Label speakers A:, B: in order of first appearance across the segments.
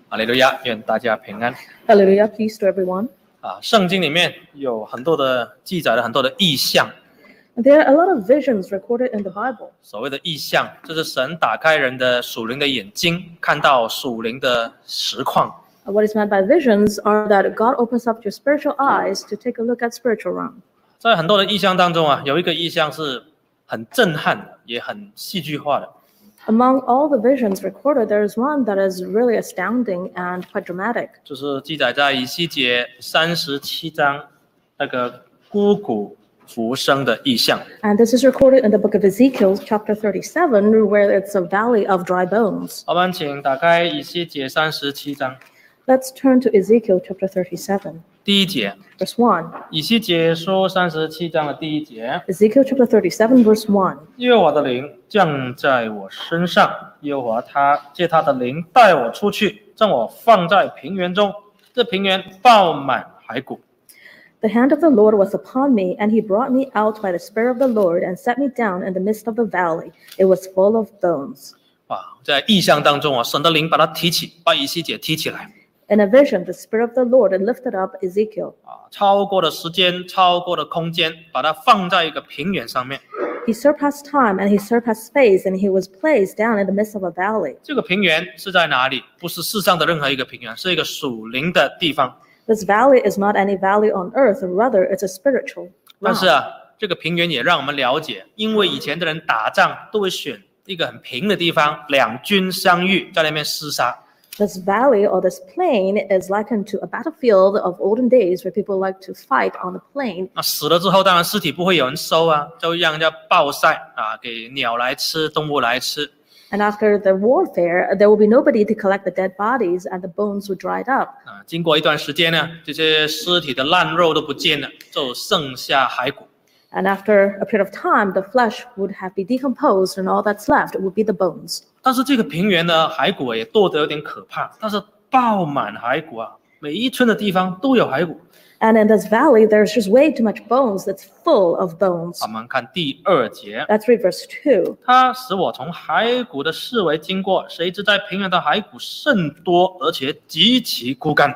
A: 哈利路亚，愿大家平安。
B: Hallelujah, peace to everyone.
A: 圣经里面有很多的记载了很多的意象。
B: There are a lot of visions recorded in the Bible.
A: 所谓的意象，就是神打开人的属灵的眼睛，看到属灵的实况。
B: What is meant by visions are that God opens up your spiritual eyes to take a look at spiritual realm.
A: 在很多的意象当中有一个意象是很震撼的，也很戏剧化的。
B: Among all the visions recorded, there is one that is really astounding and quite dramatic.
A: 就是记载在以西结37章那个枯骨复生的意象。
B: And this is recorded in the book of Ezekiel, chapter 37, where it's a valley of dry bones.
A: 我们请打开以西结37章
B: Let's turn to Ezekiel, chapter 37,
A: 第一节。
B: verse 1.
A: 以西结书37章的第一节。
B: Ezekiel, chapter 37, verse 1.
A: 耶和华的灵降在我身上，耶和华他借他的灵带我出去，将我放在平原中，这平原爆满骸骨。
B: The hand of the Lord was upon me, and he brought me out by the Spirit of the Lord and set me down in the midst of the valley. It was full of bones.
A: 在意象当中神的灵把他提起，把以西结提起来。
B: In a vision, the Spirit of the Lord lifted up Ezekiel.
A: 超过了时间，超过了空间，把它放在一个平原上面。
B: He surpassed time and he surpassed space, and he was placed down in the midst of a valley.
A: 这个平原是在哪里？不是世上的任何一个平原，是一个属灵的地方。
B: This valley is not any valley on earth, rather it's a spiritual
A: 但是
B: realm.
A: 这个平原也让我们了解，因为以前的人打仗都会选一个很平的地方，两军相遇，在那边厮杀。
B: This valley or this plain is likened to a battlefield of olden days where people like to fight on the plain.
A: 那死了之后，当然尸体不会有人收就让人家暴晒给鸟来吃，动物来吃。
B: And after the warfare, there will be nobody to collect the dead bodies, and the bones would dried up.
A: 经过一段时间呢，这些尸体的烂肉都不见了，就剩下骸骨。
B: And after a period of time, the flesh would have been decomposed, and all that's left would be the bones.
A: 但是这个平原的骸骨也多得有点可怕，但是爆满骸骨每一寸的地方都有骸骨。
B: And in this valley, there's just way too much bones that's full of bones.
A: 我们看第2节，
B: Let's read verse 2.
A: 他使我从骸骨的四围经过，谁知在平原的骸骨甚多，而且极其枯干。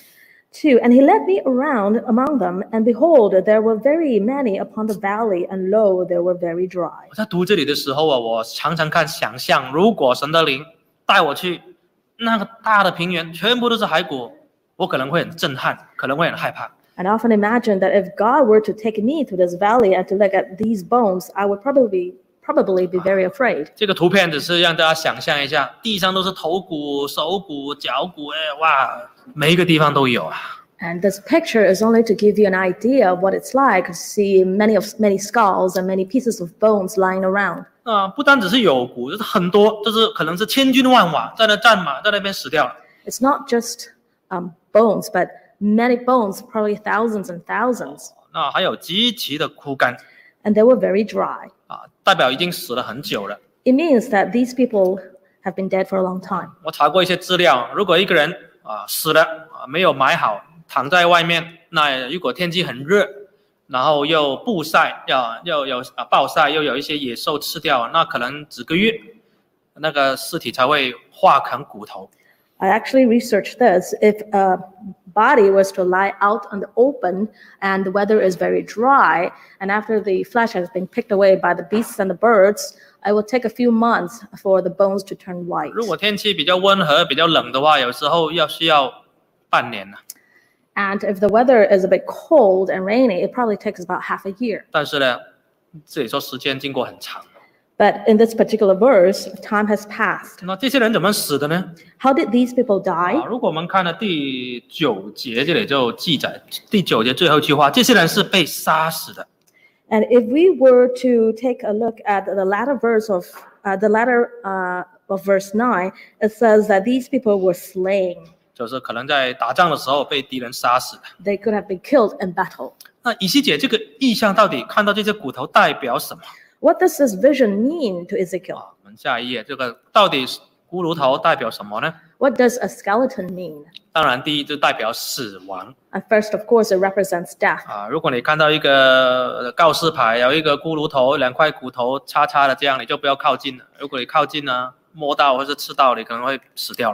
B: 2. And he led me around among them, and behold, there were very many upon the valley, and lo, they were very dry.
A: 我在读这里的时候我常常想象，如果神的灵带我去那个大的平原，全部都是骸骨，我可能会很震撼，可能会很害怕。
B: And I often imagine that if God were to take me to this valley and to look at these bones, I would probably be very afraid.
A: 这个图片只是让大家想象一下，地上都是头骨、手骨、脚骨，哇，每一个地方都有。
B: And this picture is only to give you an idea of what it's like to see many skulls and many pieces of bones lying around.
A: 不单只是有骨，就是很多，就是可能是千军万马在那战马，在那边死掉了。
B: It's not just bones, but many bones, probably thousands and thousands.
A: 那还有极其的枯干，
B: And they were very dry.
A: 代表已经死了很久了。
B: It means that these people have been dead for a long time.
A: 我查过一些资料，如果一个人死了没有埋好，躺在外面，那如果天气很热，然后又暴晒，又有暴晒，又有一些野兽吃掉，那可能几个月，那个尸体才会化成骨头。
B: I actually researched this. If a body was to lie out in the open and the weather is very dry, and after the flesh has been picked away by the beasts and the birds, it will take a few months for the bones to turn white.
A: 如果天气比较温和、比较冷的话，有时候需要半年。
B: And if the weather is a bit cold and rainy, it probably takes about half a year.
A: 但是呢，这里说时间经过很长。
B: But in this particular verse, time has passed.
A: 那这些人怎么死的呢？
B: How did these people die?
A: 如果我们看了第9节，这里就记载第9节最后一句话，这些人是被杀死的。
B: And if we were to take a look at the latter of verse 9, it says that these people were slain.
A: 就是可能在打仗的时候被敌人杀死的。
B: They could have been killed in battle.
A: 那以西结这个意象到底看到这些骨头代表什么？
B: What does this vision mean to Ezekiel?
A: 我们下一页，这个到底骷髅头代表什么呢？
B: What does a skeleton mean?
A: 当然，第一就代表死亡。
B: First, of course, it represents death.
A: 如果你看到一个告示牌，有一个骷髅头，2块骨头叉叉的这样，你就不要靠近了。如果你靠近呢，摸到或是吃到，你可能会死掉了。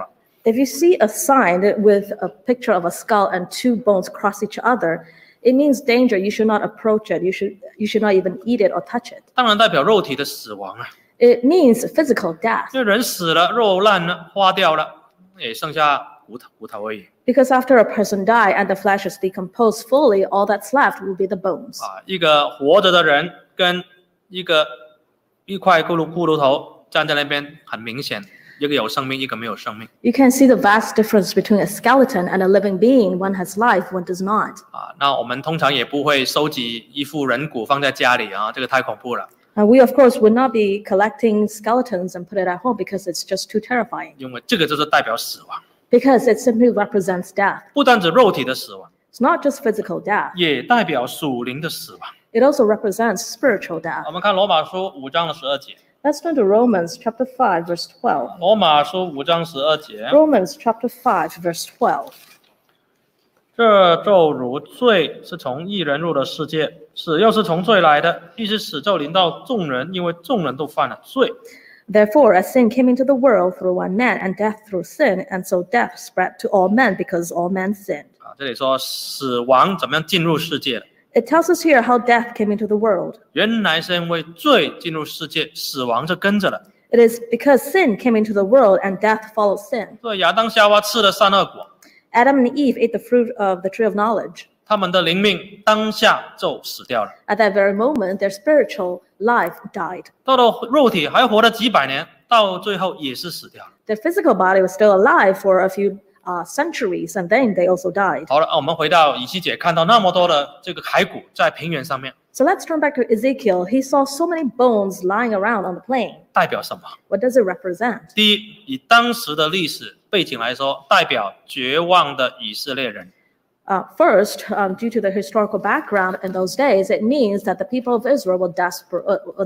B: If you see a sign with a picture of a skull and two bones cross each other, it means danger. You should not approach it. You should not even eat it or touch it.
A: 当然代表肉体的死亡啊，
B: It means physical death.
A: 因为人死了，肉烂了，花掉了，也剩下骨头而已
B: Because after a person dies and the flesh is decomposed fully, all that's left will be the bones.
A: 啊。一个活着的人跟一块骷髅头站在那边，很明显，一个有生命，一个没有生命
B: You can see the vast difference between a skeleton and a living being. One has life, one does not.
A: 啊。那我们通常也不会收集一副人骨放在家里啊，这个太恐怖了。
B: We, of course, would not be collecting skeletons and put it at home because it's just too terrifying.
A: 因为这个就是代表死亡，
B: Because it simply represents death.
A: 不单指肉体的死亡，
B: It's not just physical death.
A: 也代表属灵的死亡。
B: It also represents spiritual death.
A: 我们看罗马书5章的12节，
B: Let's turn to Romans chapter 5, verse 12.
A: 罗马书5章12节，
B: Romans chapter 5, verse 12.
A: 这咒如罪是从一人入了世界，死又是从罪来的，必是死咒临到众人，因为众人都犯了罪。
B: Therefore, as sin came into the world through one man, and death through sin, and so death spread to all men because all men sinned.
A: 啊，这里说死亡怎么样进入世界的？
B: It tells us here how death came into the world.
A: 原来是因为罪进入世界，死亡就跟着了。
B: It is because sin came into the world and death follows sin.
A: 所以亚当夏娃吃了善恶果，
B: Adam and Eve ate the fruit of the tree of knowledge.
A: 他们的灵命当下就死掉了。
B: At that very moment, their spiritual life died.
A: 到了肉体还活了几百年，到最后也是死掉了。
B: Their physical body was still alive for a few centuries, and then they also died.
A: 好了，我们回到以西结，看到那么多的这个骸骨在平原上面，
B: So let's turn back to Ezekiel. He saw so many bones lying around on the plain.
A: 代表什么？
B: What does it represent?
A: 第一，以当时的历史背景来说，代表绝望的以色列人。
B: First, due to the historical background in those days, it means that the people of Israel were desperate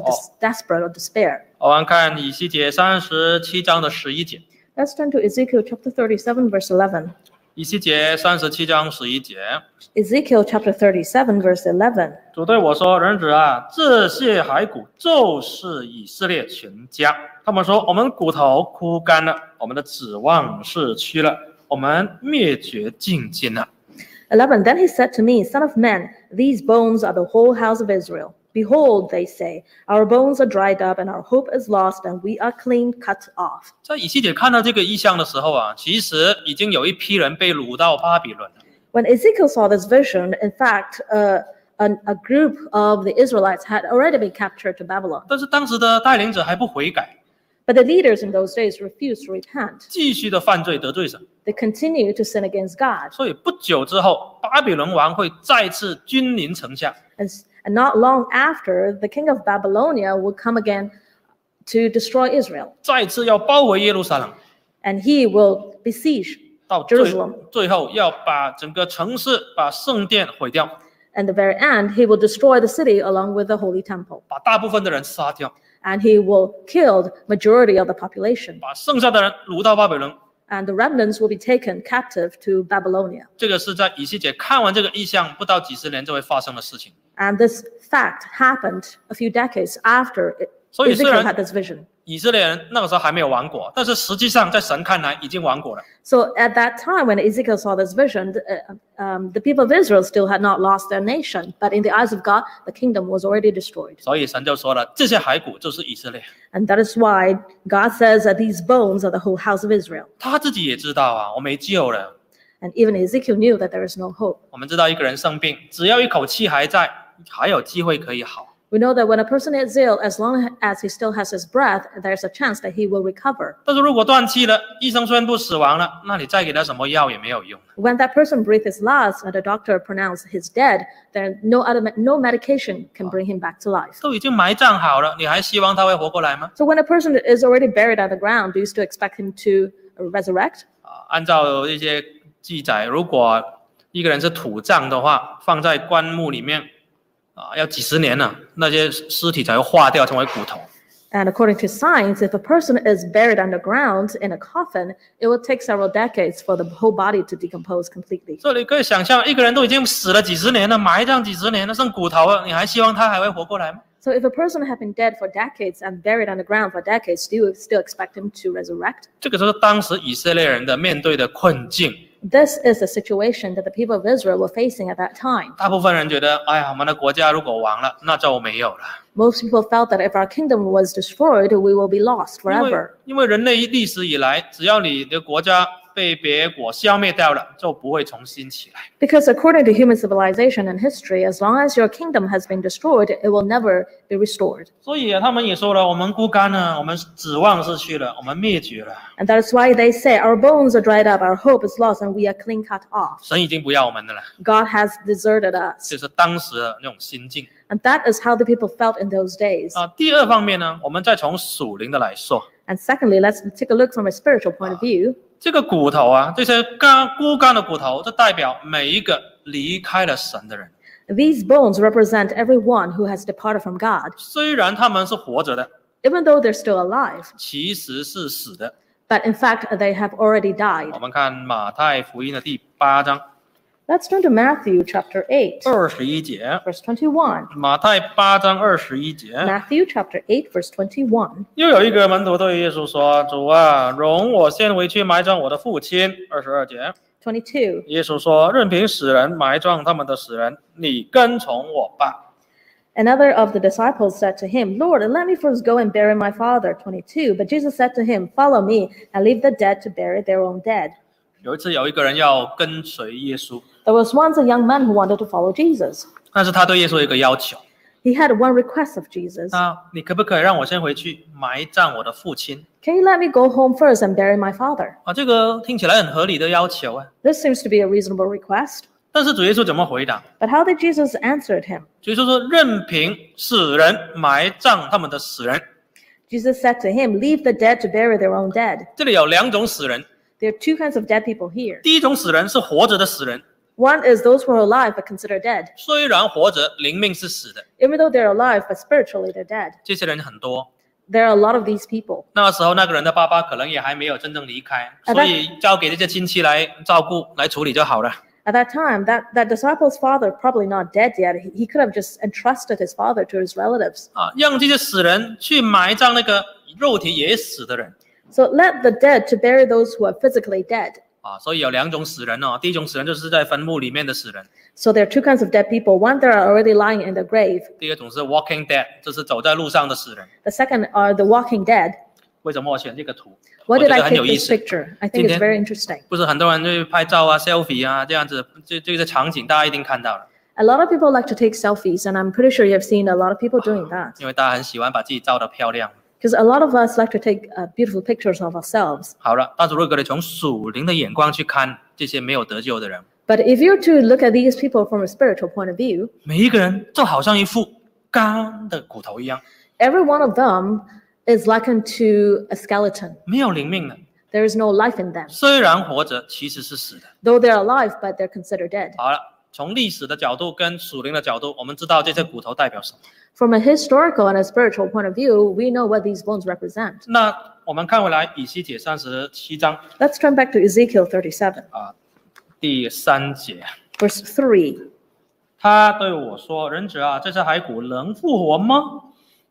B: or despair.
A: 我们看以西结37章的11节，
B: Let's turn to Ezekiel chapter 37, verse 11.
A: 以西结37章11节，
B: Ezekiel chapter 37, verse 11.
A: 主对我说：“人子啊，这些骸骨就是以色列全家。他们说，我们骨头枯干了，我们的指望逝去了，我们灭绝尽尽了。”
B: 11. Then he said to me, Son of man, these bones are the whole house of Israel. Behold, they say, our bones are dried up, and our hope is lost, and we are clean cut off.
A: 在以西结看到这个异象的时候啊，其实已经有一批人被掳到巴比伦了。
B: When Ezekiel saw this vision, in fact, a group of the Israelites had already been captured to Babylon.
A: 但是当时的带领者还不悔改，
B: But the leaders in those days refused to repent.
A: 继续的犯罪得罪神。
B: They continued to sin against God.
A: 所以不久之后，巴比伦王会再次君临城下，
B: And not long after, the king of Babylonia would come again to destroy Israel.
A: 再次要包围耶路撒冷，
B: And he will besiege
A: 到
B: Jerusalem.
A: 最后要把整个城市、把圣殿毁掉，
B: And the very end, he will destroy the city along with the holy temple.
A: 把大部分的人杀掉，
B: And he will kill the majority of the population.
A: 把剩下的人掳到巴比伦。
B: And the remnants will be taken captive to Babylonia.
A: 这个是在以西结看完这个异象不到几十年就会发生的事情。
B: And this fact happened a few decades after
A: So you
B: Ezekiel
A: said-
B: had this vision.
A: 以色列人那个时候还没有亡国，但是实际上在神看来已经亡国了。
B: So at that time, when Ezekiel saw this vision, the people of Israel still had not lost their nation. But in the eyes of God, the kingdom was already destroyed.
A: 所以神就说了，这些骸骨就是以色列。
B: And that is why God says that these bones are the whole house of Israel.
A: 他自己也知道啊，我没救了。
B: And even Ezekiel knew that there is no hope.
A: 我们知道一个人生病，只要一口气还在，还有机会可以好。
B: We know that when a person is ill, as long as he still has his breath, there's a chance that he will recover.
A: 但是如果断气了，医生宣布死亡了，那你再给他什么药也没有用。
B: When that person breathes his last and the doctor pronounced he's dead, then no medication can bring him back to life.
A: 都已经埋葬好了，你还希望他会活过来吗？
B: So when a person is already buried on the ground, do you still expect him to resurrect?
A: 按照一些记载，如果一个人是土葬的话，放在棺木里面要几十年了，那些尸体才会化掉成为骨头。
B: And according to science, if a person is buried underground in a coffin, it will take several decades for the whole body to decompose completely.
A: 所以你可以想象，一个人都已经死了几十年了，埋葬几十年了，剩骨头了，你还希望他还会活过来吗？
B: So if a person had been dead for decades and buried on the ground for decades, do you still expect him to resurrect?
A: 这个就是当时以色列人的面对的困境。
B: This is the situation that the people of Israel were facing at that time.
A: 大部分人觉得，哎呀，我们的国家如果亡了，那就没有了。
B: Most people felt that if our kingdom was destroyed, we will be lost
A: 因
B: forever.
A: 为人类历史以来，只要你的国家被别国消灭掉了，就不会重新起来。
B: Because according to human civilization and history, as long as your kingdom has been destroyed, it will never be restored.
A: 所以他们也说了，我们枯干了，我们指望失去了，我们灭绝了。
B: And that is why they say, our bones are dried up, our hope is lost, and we are clean cut off.
A: 神已经不要我们的了，
B: God has deserted us.
A: 这是当时的那种心境。
B: And that is how the people felt in those days.
A: 第二方面呢，我们再从属灵的来说，
B: And secondly, let's take a look from a spiritual point of view.
A: 这个骨头啊，这些枯干的骨头，这代表每一个离开了神的人。
B: These bones represent everyone who has departed from God.
A: 虽然他们是活着的，
B: Even though they're still alive,
A: 其实是死的。
B: but in fact, they have already died.
A: 我们看马太福音的第8章
B: Let's turn to Matthew chapter 8,
A: 21节，
B: verse 21.
A: 马太8章21节。
B: Matthew chapter 8, verse 21.
A: 又有一个门徒对耶稣说：“主啊，容我先回去埋葬我的父亲。”22节，
B: 22.
A: 耶稣说：“任凭死人埋葬他们的死人，你跟从我吧。”
B: Another of the disciples said to him, Lord, let me first go and bury my father. 22. But Jesus said to him, Follow me and leave the dead to bury their own dead.
A: 有一次，有一个人要跟随耶稣，
B: There was once a young man who wanted to follow Jesus.
A: 但是他对耶稣有一个要求：
B: He had one request of Jesus.
A: 你可不可以让我先回去埋葬我的父亲？
B: Can you let me go home first and bury my father?
A: 这个听起来很合理的要求啊。
B: This seems to be a reasonable request.
A: 但是主耶稣怎么回答？
B: But how did Jesus answer him?
A: 主耶稣说：“任凭死人埋葬他们的死人。”
B: Jesus said to him, Leave the dead to bury their own dead.
A: 这里有2种死人，
B: There are two kinds of dead people here.
A: 第一种死人是活着的死人，
B: One is those who are alive but considered dead.
A: 虽然活着，灵命是死的。
B: Even though they're alive, but spiritually they're dead.
A: 这些人很多。
B: There are a lot of these people.
A: 那个时候，那个人的爸爸可能也还没有真正离开，所以交给这些亲戚来照顾、来处理就好了。
B: At that time, that disciple's father, probably not dead yet, he could have just entrusted his father to his relatives.
A: 让这些死人去埋葬那个肉体也死的人。
B: So let the dead to bury those who are physically dead.
A: 所以有2种死人哦。第一种死人就是在坟墓里面的死人，
B: So there are two kinds of dead people. One, they are already lying in the grave.
A: 第二种是 walking dead， 就是走在路上的死人。
B: The second are the walking dead.
A: 为什么我选这个图？
B: Why
A: 我觉
B: did
A: 得
B: I
A: 很有
B: take
A: 意
B: this
A: 思。
B: picture? I think it's very interesting.
A: 不是很多人去拍照啊、selfie 啊这样子，这个场景大家一定看到了，
B: A lot of people like to take selfies, and I'm pretty sure you have seen a lot of people doing that.
A: 因为大家很喜欢把自己照得漂亮。
B: Because a lot of us like to take beautiful pictures of ourselves.
A: 好了，但是如果你从属灵的眼光去看这些没有得救的人，
B: But if you're to look at these people from a spiritual point of view,
A: 每一个人就好像一副干的骨头一样，
B: every one of them is likened to a skeleton.
A: 没有灵命的。
B: There is no life in them.
A: 虽然活着，其实是死的。
B: Though they're alive, but they're considered dead.
A: 好了，从历史的角度跟属灵的角度，我们知道这些骨头代表什么。
B: From a historical and a spiritual point of view, we know what these bones represent.
A: 那我们看回来，以西结37章
B: Let's turn back to Ezekiel 37,
A: 第3节，
B: verse 3.
A: 他对我说：“人子啊，这些骸骨能复活吗？”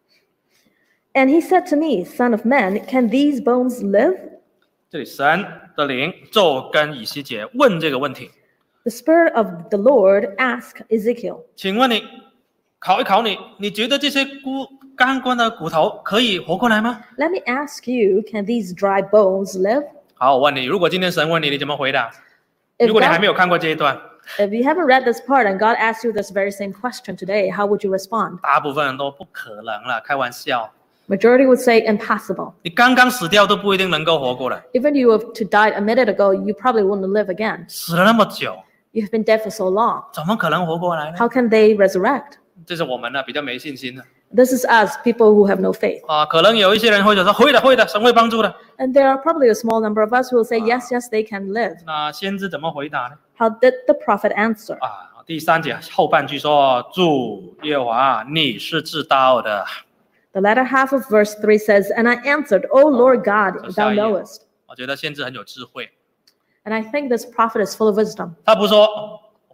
B: And he said to me, Son of man, can these bones live?
A: 这里神的灵就跟以西结问这个问题，
B: The Spirit of the Lord asked Ezekiel,
A: 请问你考一考你，你觉得这些干枯的骨头可以活过来吗？
B: Let me ask you, can these dry bones live?
A: 好，我问你，如果今天神问你，你怎么回答？
B: If
A: 如果你还
B: God-
A: 没有看过这一段，
B: If you haven't read this part and God asked you this very same question today, how would you respond?
A: 大部分人都不可能了，开玩笑。
B: Majority would say impossible.
A: 你刚刚死掉都不一定能够活过来，
B: Even you have to died a minute ago, you probably wouldn't live again.
A: 死了那么久，
B: You have been dead for so long.
A: 怎么可能活过来呢？
B: How can they resurrect?
A: 这是我们呢比较没信心的
B: This is us, people who have no faith.
A: 可能有一些人会说会的，神会帮助的。
B: And there are probably a small number of us who will say, yes, yes, they can live.
A: 那先知怎么回答呢？
B: How did the prophet answer?
A: 第3节后半句说：“主耶和华，你是知道的。”
B: The latter half of verse 3 says, And I answered, O Lord God, thou knowest.
A: 我觉得先知很有智慧，
B: And I think this prophet is full of wisdom.
A: 他不说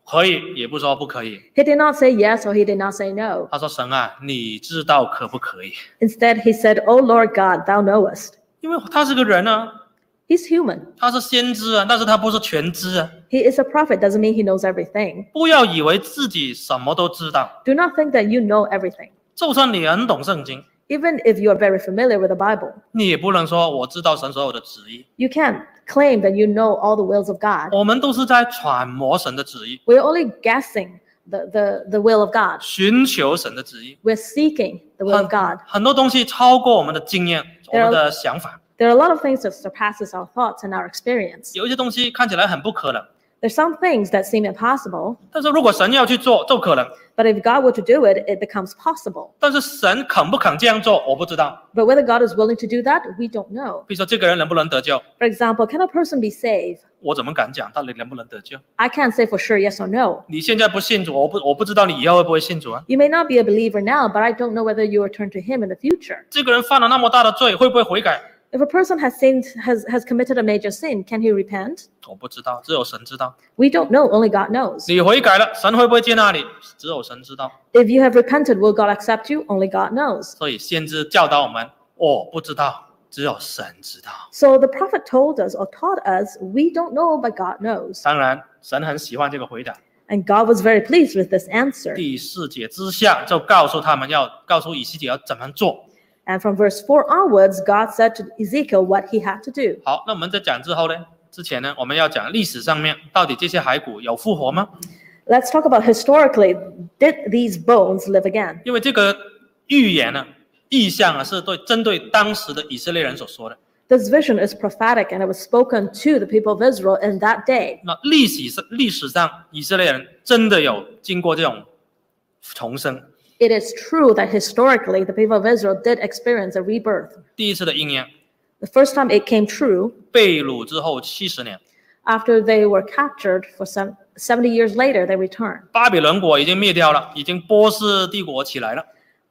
A: 可以，也不说不可以。
B: He did not say yes or he did not say no.
A: 他说神啊，你知道可不可以？
B: Instead, he said, "O Lord God, thou knowest."
A: 因为他是个人啊，
B: He's human.
A: 他是先知啊，但是他不是全知啊。
B: He is a prophet, doesn't mean he knows everything.
A: 不要以为自己什么都知道，
B: Do not think that you know everything.
A: 就算你很懂圣经，
B: Even if you are very familiar with the Bible,
A: 你也不能说我知道神所有的旨意。
B: you can't claim that you know all the wills of God.
A: 我们都是在揣摩神的旨意，
B: We're only guessing the will of God.
A: 寻求神的旨意。
B: We're seeking the will of God.
A: 很多东西超过我们的经验，我们的想法。
B: There are a lot of things that surpasses our thoughts and our experience.
A: 有一些东西看起来很不可能，
B: There's some things that seem impossible,
A: 但是如果神要去做，就可能。
B: but if God were to do it, it becomes possible.
A: 但是神肯不肯这样做，我不知道。
B: But whether God is willing to do that, we don't know.
A: 比如说，这个人能不能得救，
B: For example, can a person be saved?
A: 我怎么敢讲到底能不能得救？
B: I can't say for sure yes or no.
A: 你现在不信主，我不知道你以后会不会信主啊？
B: You may not be a believer now, but I don't know whether you will turn to him in the future.
A: 这个人犯了那么大的罪，会不会悔改？
B: If a person has sinned, has committed a major sin, can he repent?
A: 我不知道，只有神知道。
B: We don't know, only God knows.
A: 你悔改了，神会不会接纳你？只有神知道。
B: If you have repented, will God accept you? Only God knows.
A: 所以先知教导我们，我不知道，只有神知道。
B: So the prophet told us or taught us, we don't know, but God knows.
A: 当然，神很喜欢这个回答。
B: And God was very pleased with this answer.
A: 第4节之下就告诉告诉以西结要怎么做。
B: And from verse 4 onwards, God said to Ezekiel what he had to do.
A: 好，那我们在讲之前呢，我们要讲历史上面到底这些骸骨有复活吗？
B: Let's talk about historically, did these bones live again?
A: 因为这个预言呢、意象啊，是针对当时的以色列人所说的。
B: This vision is prophetic and it was spoken to the people of Israel in that day.
A: 那历史上以色列人真的有经过这种重生。
B: It is true that historically the people of Israel did experience a rebirth.
A: 第一次的应验，
B: The first time it came true,
A: 被掳之后70年，
B: after they were captured for 70 years later, they returned.
A: 巴比伦国已经灭掉了，已经波斯帝国起来了。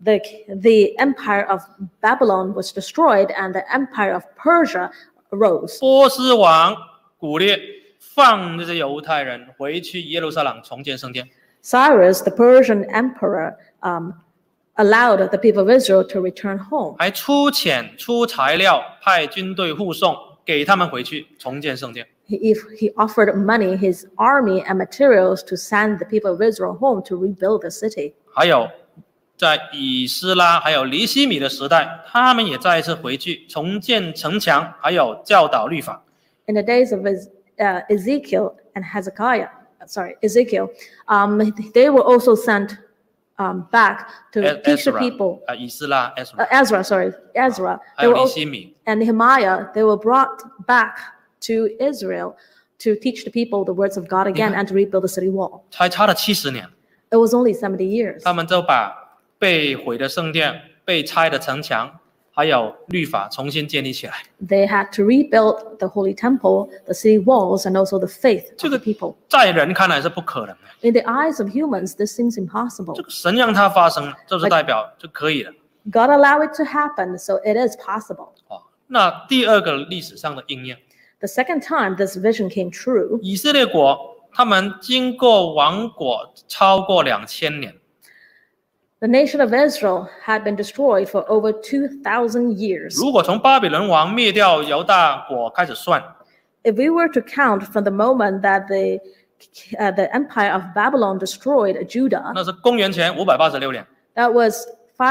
B: The empire of Babylon was destroyed and the empire of Persia arose.
A: 波斯王古列放这些犹太人回去耶路撒冷重建圣殿。
B: Cyrus, the Persian emperor, allowed the people of Israel to return home.
A: 还出钱出材料，派军队护送，给他们回去重建圣殿。
B: He offered money, his army, and materials to send the people of Israel home to rebuild the city.
A: 还有在以斯拉还有尼希米的时代，他们也再一次回去重建城墙，还有教导律法。
B: In the days of Ezekiel and Ezekiel, they were also sent back to teach the people.
A: 以斯拉
B: Ezra.
A: 还有尼希米。
B: And Nehemiah, they were brought back to Israel to teach the people the words of God again and to rebuild the city wall.
A: 才差了70年，
B: It was only 70 years.
A: 他们就把被毁的圣殿、被拆的城墙，还有律法重新建立起来。
B: They had to rebuild the holy temple, the city walls, and also the faith of the people.
A: 在人看来是不可能的，
B: In the eyes of humans, this seems
A: 这
B: impossible.
A: 个神让它发生，就是代表就可以了。
B: God allowed it to happen, so it is possible.
A: 那第二个历史上的应验，
B: The second time this vision came true,
A: 以色列国他们经过亡国超过2000年，
B: the nation of Israel had been destroyed for over 2,000 years.
A: 如果从巴比伦王灭掉犹大国开始算，
B: If we were to count from the moment that the empire of Babylon destroyed Judah,
A: 那是公元前586年。
B: that was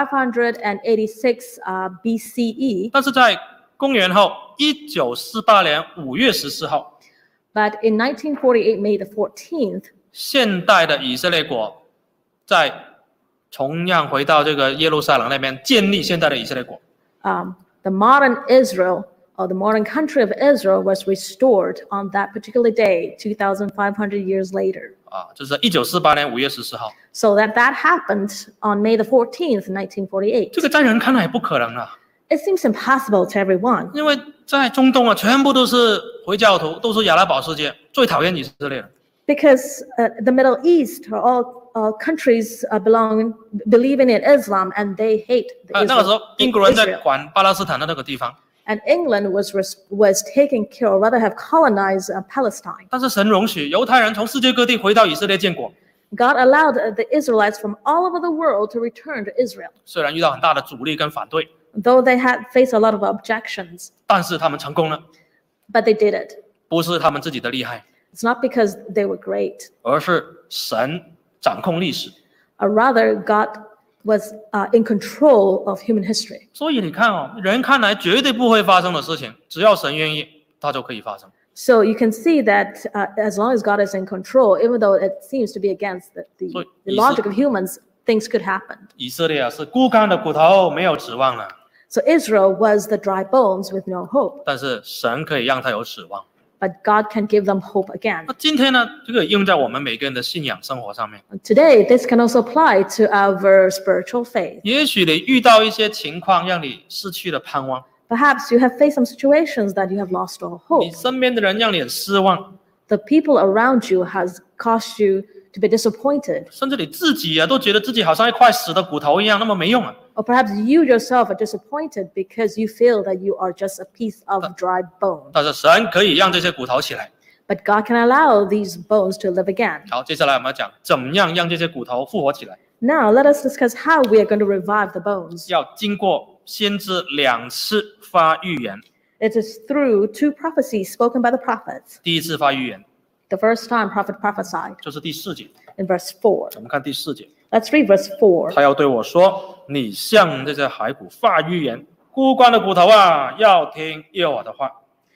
B: 586 BCE.
A: 但是在公元后1948年5月14号，
B: But in 1948, May the 14th,
A: 现代的以色列国在同样回到这个耶路撒冷那边建立现代的以色列国。
B: the modern Israel, or the modern country of Israel, was restored on that particular day, 2,500 years later.
A: 就是1948年5月14号。
B: So that happened on May the 14th, 1948.
A: 这个在人看来不可能啊，
B: It seems impossible to everyone
A: 因为在中东啊，全部都是回教徒，都是亚拉伯世界，最讨厌以色列人。
B: because the Middle East are all countries believing in Islam and they hate
A: 那个时候
B: Israel.
A: 英国人在管巴勒斯坦的那个地方，
B: And England was taking care, or rather have colonized Palestine.
A: 但是神容许犹太人从世界各地回到以色列建国，
B: God allowed the Israelites from all over the world to return to Israel,
A: 虽然遇到很大的阻力跟反对，
B: though they had faced a lot of objections,
A: 但是他们成功了，
B: but they did it.
A: 不是他们自己的厉害，
B: It's not because they were great,
A: 而是神掌控历史。
B: or rather God was in control of human history.
A: 所以你看哦，人看来绝对不会发生的事情，只要神愿意，它就可以发生。
B: So you can see that as long as God is in control, even though it seems to be against the logic of humans, things could happen.
A: 以色列啊，是枯干的骨头，没有指望了。
B: So Israel was the dry bones with no hope,
A: 但是神可以让他有指望。
B: but God can give them hope again.
A: 那今天呢，这个用在我们每个人的信仰生活上面。
B: Today, this can also apply to our spiritual faith.
A: 也许你遇到一些情况，让你失去了盼望，
B: Perhaps you have faced some situations that you have lost all
A: 你
B: hope.
A: 身边的人让你很失望，
B: The people around you has caused you to be disappointed.
A: 甚至你自己啊都觉得自己好像一块死的骨头一样，那么没用啊。
B: Or perhaps you yourself are disappointed because you feel that you are just a piece of dry bone.
A: 但是神可以让这些骨头起来。
B: But God can allow these bones to live again.
A: 好，接下来我们要讲怎么样让这些骨头复活起来，
B: Now, let us discuss how we are going to revive the bones.
A: 要经过先知2次发预言。
B: It is through 2 prophecies spoken by the prophets.
A: 第一次发预言
B: The first time prophet prophesied
A: 就是第4节，
B: in verse 4.
A: 我们看第4节，
B: Let's read verse 4.
A: 他要对我说：“你向这些骸骨发预言，枯干的骨头啊，要听耶和华的话。”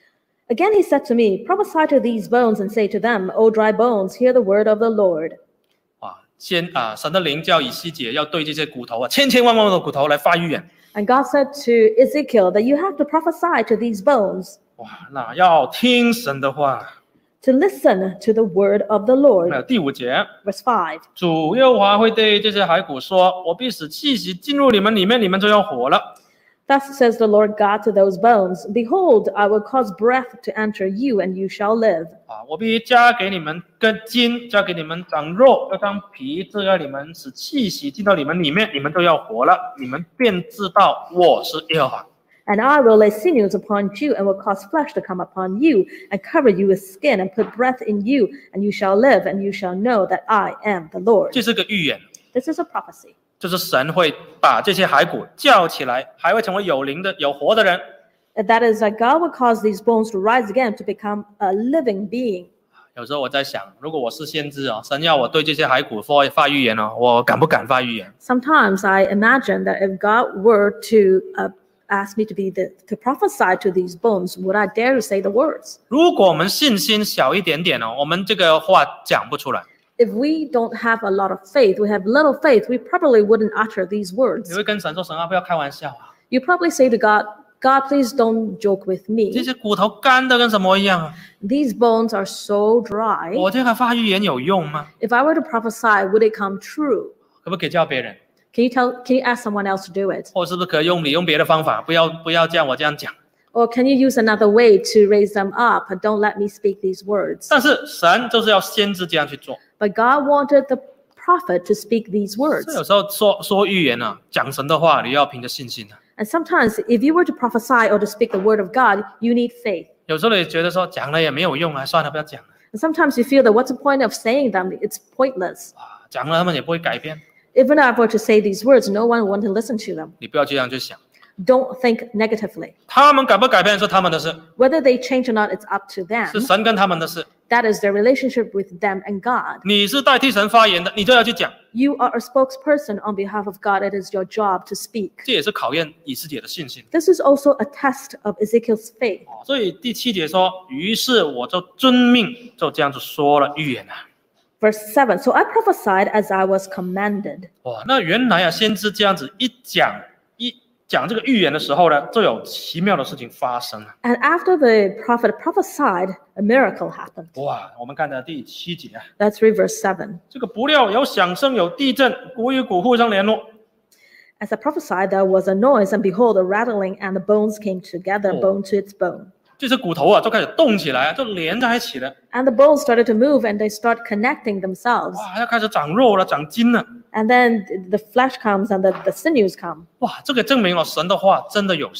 B: Again he said to me, Prophesy to these bones and say to them, O dry bones, hear the word of the Lord.
A: 神的灵叫以西结要对这些骨头啊，千千万万的骨头来发预言。
B: And God said to Ezekiel that you have to prophesy to these bones,
A: 哇，那要听神的话。
B: to listen to the word of the
A: 那
B: Lord.
A: 第5节，
B: Verse 5.
A: 主耶和华会对这些骸骨说：“我必使气息进入你们里面，你们就要活了。”
B: Thus says the Lord God to those bones, Behold, I will cause breath to enter you, and you shall live.
A: 我必加给你们根筋，加给你们长肉，要将皮遮盖你们，使气息进到你们里面，你们就要活了。你们便知道我是耶和华。
B: And I will lay sinews upon you, and will cause flesh to come upon you, and cover you with skin, and put breath in you, and you shall live, and you shall know that I am the Lord.
A: 这是个预言，
B: This is a prophecy.
A: 就是神会把这些骸骨叫起来，还会成为有灵的、有活的人。
B: That is that God will cause these bones to rise again to become a living being.
A: 有时候我在想，如果我是先知啊，神要我对这些骸骨发预言呢，我敢不敢发预言？
B: Sometimes I imagine that if God were to ask me to prophesy to these bones, would I dare to say the words?
A: 如果我们信心小一点点呢，我们这个话讲不出来。
B: If we don't have a lot of faith, we have little faith, we probably wouldn't utter these
A: 你
B: words.
A: 会跟神说：“神啊，不要开玩笑啊！
B: You probably say to God, God, please don't joke with
A: 这
B: me.
A: 些骨头干的跟什么一样啊？
B: These bones are so dry.
A: 我这个发预言有用吗？
B: If I were to prophesy, would it come true?
A: 可不可以叫别人？
B: Can you ask someone else to do it?
A: 或是不是可以用别的方法？不要这样我这样讲。
B: Or can you use another way to raise them up? Don't let me speak these words.
A: 但是神就是要先知这样去做。
B: But God wanted the prophet to speak these
A: 所以
B: words.
A: 有时候说预言啊，讲神的话，你要凭着信心啊。
B: And sometimes, if you were to prophesy or to speak the word of God, you need faith.
A: 有时候你觉得说讲了也没有用啊，算了，不要讲了。
B: And sometimes you feel that what's the point of saying them? It's pointless.
A: 讲了他们也不会改变。
B: Even if I were to say these words, no one would want to listen to them.
A: 你不要这样去想，
B: Don't think negatively.
A: 他们改不改变是他们的事，
B: Whether they change or not, it's up to
A: 是
B: them.
A: 神跟他们的事。
B: That is their relationship with them and God.
A: 你是代替神发言的，你就要去讲。
B: You are a spokesperson on behalf of God. It is your job to speak.
A: 这也是考验以斯帖的信心。
B: This is also a test of Ezekiel's faith.
A: 所以第7节说，于是我就遵命，就这样子说了预言啊。
B: Verse 7. So I prophesied as I was commanded.
A: 哇，那原来啊，先知这样子一讲这个预言的时候呢，就有奇妙的事情发生了。
B: And after the prophet prophesied, a miracle happened.
A: 哇，我们看到第7节啊，
B: Let's read verse 7.
A: 这个不料有响声，有地震，骨与骨互相联络。
B: As I prophesied, there was a noise, and behold, a rattling, and the bones came together, bone to its bone.
A: 这些骨头啊，就开始动起来，就连在一起了。
B: And the bones started to move, and they start connecting themselves.
A: 哇，要开始长肉了，长筋了。
B: And then the flesh comes, and the sinews come.
A: 哇，这个证明了神的话真的有效。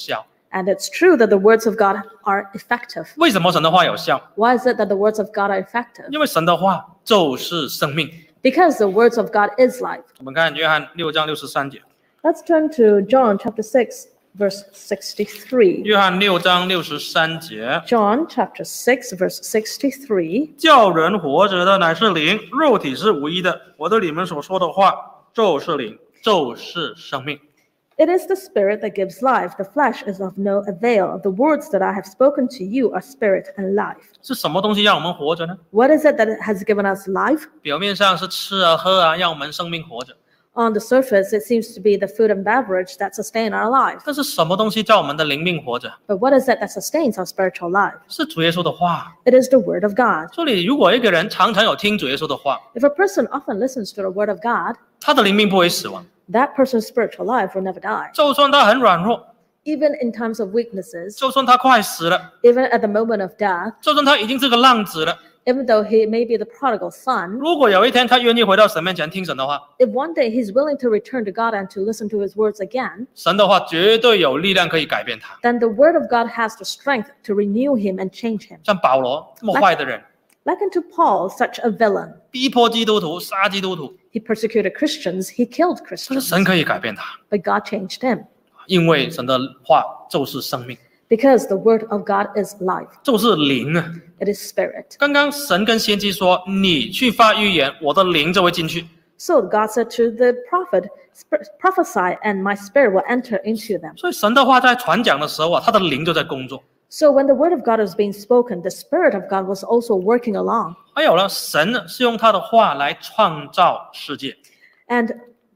B: And it's true that the words of God are effective.
A: 为什么神的话有效？
B: Why is it that the words of God are effective?
A: 因为神的话就是生命。
B: Because the words of God is life.
A: 我们看约翰6章63节，
B: Let's turn to John chapter 6, verse 63.
A: 约翰6章63节，
B: John chapter 6, verse 63.
A: 叫人活着的乃是灵，肉体是无益的。我对你们所说的话就是灵，就是生命。
B: It is the spirit that gives life. The flesh is of no avail. The words that I have spoken to you are spirit and life.
A: 是什么东西让我们活着呢？
B: What is it that has given us life?
A: 表面上是吃啊喝啊，让我们生命活着。
B: On the surface, it seems to be the food and beverage that sustain our life.
A: 但是什么东西叫我们的灵命活着？
B: But what is it that sustains our spiritual life?
A: 是主耶稣的话。
B: It is the word of God.
A: 所以，如果一个人常常有听主耶稣的话，
B: If a person often listens to the word of God,
A: 他的灵命不会死亡。
B: that person's spiritual life will never die.
A: 就算他很软弱，
B: Even in times of weaknesses,
A: 就算他快死了，
B: even at the moment of death,
A: 就算他已经是个浪子了，
B: even though he may be the prodigal son,
A: 如果有一天他愿意回到神面前听神的话，
B: if one day he's willing to return to God and to listen to his words again,
A: 神的话绝对有力量可以改变他。
B: then the word of God has the strength to renew him and change him.
A: 像保罗这么坏的人，
B: Like unto Paul, such a villain.
A: 逼迫基督徒、杀基督徒，
B: He persecuted Christians, he killed
A: 但是
B: Christians,
A: 神可以改变他，
B: but God changed him
A: 因为神的话就是生命，
B: because the word of God is life.
A: 就是灵啊。
B: It is spirit.
A: 刚刚神跟先知说：“你去发预言，我的灵就会进去。”
B: So God said to the prophet, prophesy and my spirit will enter into them.
A: 所以神的话在传讲的时候啊，他的灵就在工作。
B: So when the word of God was being spoken, the spirit of God was also working along.
A: 还有呢，神呢是用他的话来创造世界。
B: And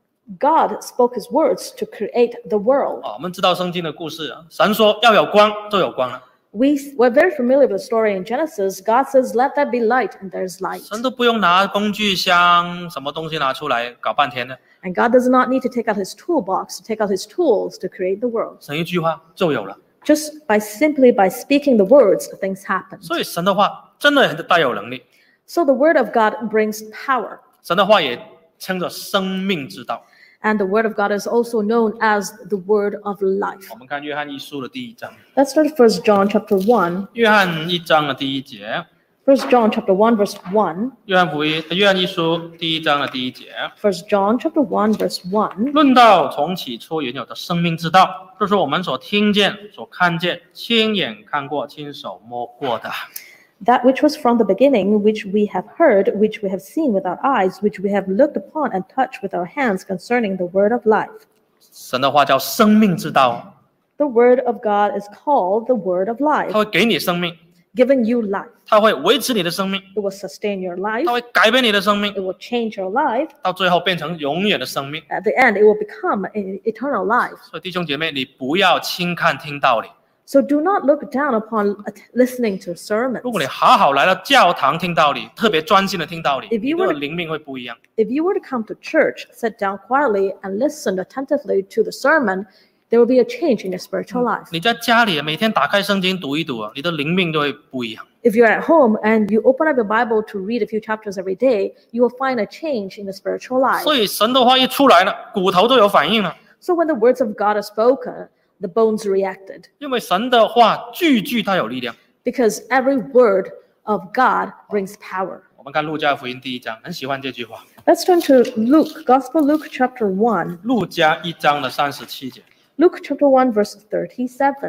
B: God spoke his words to create the world.
A: 我们知道圣经的故事啊，神说要有光，就有光了。
B: We're very familiar with the story in Genesis. God says, let there be light, and there's light.
A: 神都不用拿工具箱什么东西拿出来搞半天的，
B: And God does not need to take out his toolbox, to take out his tools to create the world.
A: 神一句话就有了。
B: Just simply by speaking the words, things happen.
A: 所以神的话真的很带有能力，
B: So the word of God brings power.
A: 神的话也称作生命之道。
B: And the word of God is also known as the word of life.
A: 我们看约翰一书的第1章，
B: Let's start 1 John chapter 1.
A: 约翰1章的第1节，
B: 1 John chapter 1 verse 1.
A: 约翰一书第1章的第1节。
B: 1 John chapter 1 verse 1.
A: 论到从起初原有的生命之道，这是我们所听见、所看见、亲眼看过、亲手摸过的。
B: That which was from the beginning, which we have heard, which we have seen with our eyes, which we have looked upon and touched with our hands concerning the word of life.
A: 神的话叫生命之道，
B: The word of God is called the word of
A: 它
B: life,
A: 会给你生命，
B: giving you life.
A: 它会维持你的生命，
B: It will sustain your
A: 它
B: life.
A: 会改变你的生命
B: It，will change your life.
A: 到最后变成永远的生命。
B: At the end, it will become an eternal life.
A: 所以弟兄姐妹，你不要轻看听道理。
B: So do not look down upon listening to
A: 如果你
B: sermons.
A: 好好来到教堂听道理，特别专心的听道理，
B: If
A: 你
B: you
A: 的
B: were-
A: 灵命会不一样。
B: If you were to come to church, sit down quietly, and listen attentively to the sermon, there will be a change in your spiritual life.
A: 你在家里每天打开圣经读一读啊，你的灵命就会不一样。
B: If you're at home and you open up your Bible to read a few chapters every day, you will find a change in the spiritual life.
A: 所以神的话一出来了，骨头就有反应了，
B: So when the words of God are spoken, the bones reacted
A: 因为神的话句句它有力量。
B: because every word of God brings power.
A: 我们看路加福音第1章，很喜欢这句话。
B: Let's turn to Luke, Gospel Luke chapter 1.
A: 路加1章的37节，
B: Luke chapter 1 verse 37.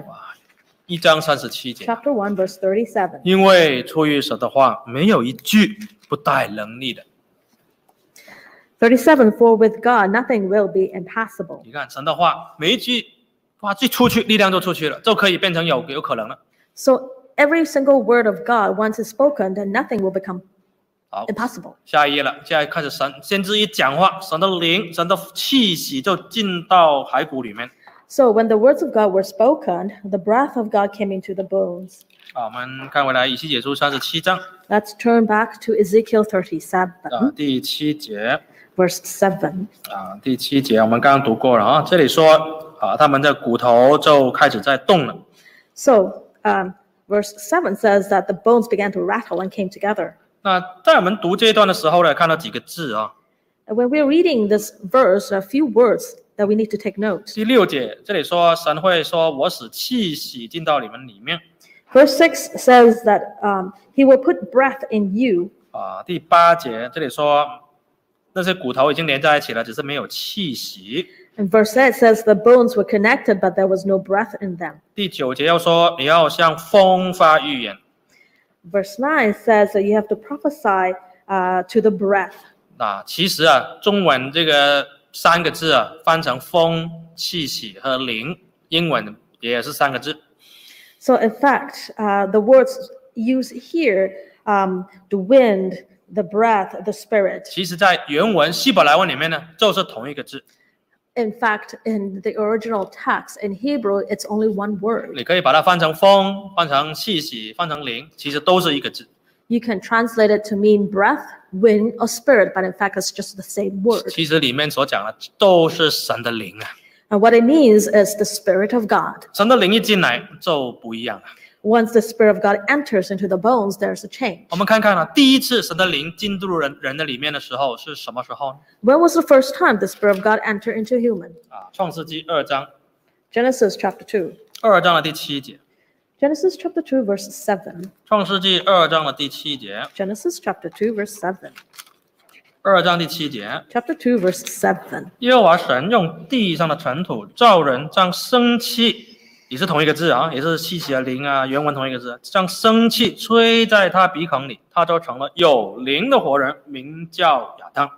A: 1章37节，
B: Chapter 1 verse 37.
A: 因为出于神的话，没有一句不带能力的。
B: 37, for with God nothing will be impossible.
A: 你看神的话，每一句话一出去，力量就出去了，就可以变成有可能了。
B: So every single word of God, once it's spoken, then nothing will become
A: 好，
B: impossible.
A: 下一页了，现在开始先知一讲话，神的灵、神的气息就进到骸骨里面。
B: So when the words of God were spoken, the breath of God came into the bones.
A: 我们看回来以西结书37章
B: Let's turn back to Ezekiel 37,
A: 第7节
B: verse 7.
A: 第7节我们刚刚读过了啊，这里说他们的骨头就开始在动了。
B: So verse 7 says that the bones began to rattle and came together.
A: 那在我们读这一段的时候呢，看到几个字啊，
B: And when we're reading this verse, a few words that we need to take note.
A: 第6节这里说神会说我使气息进到你们里面
B: Verse 6 says that he will put breath in you.
A: 第8节这里说那些骨头已经连在一起了，只是没有气息。
B: And verse 8 says the bones were connected, but there was no breath in them.
A: 第9节又说你要向风发预言。
B: Verse 9 says that you have to prophesy to the breath.
A: 其实中文这个3个字翻成风、气息和灵，英文也是3个字。
B: So in fact, the words used here, the wind, the breath, the spirit.
A: 其实在原文希伯来文里面呢，就是同一个字。
B: In fact, in the original text in Hebrew, it's only one word.
A: 你可以把它翻成风，翻成气息，翻成灵，其实都是一个字。
B: You can translate it to mean breath, wind, or spirit, but in fact, it's just the same word.
A: 其实里面所讲的都是神的灵啊。
B: And what it means is the Spirit of God.
A: 神的灵一进来就不一样了。
B: Once the Spirit of God enters into the bones, there's a change.
A: 我们看看第一次神的灵进入人的里面的时候是什么时候呢？
B: When was the first time the Spirit of God entered into human?
A: 创世纪2章
B: Genesis chapter 2.
A: 2章的第7节。
B: Genesis chapter 2, verse 7.
A: 创世纪2章的第7节。
B: Genesis chapter 2, verse 7.
A: 2章第7节。
B: Chapter 2, verse 7.
A: 耶和华神用地上的尘土造人，将生气，也是同一个字也是气息的灵原文同一个字，将生气吹在他鼻孔里，他就成了有灵的活人，名叫亚当。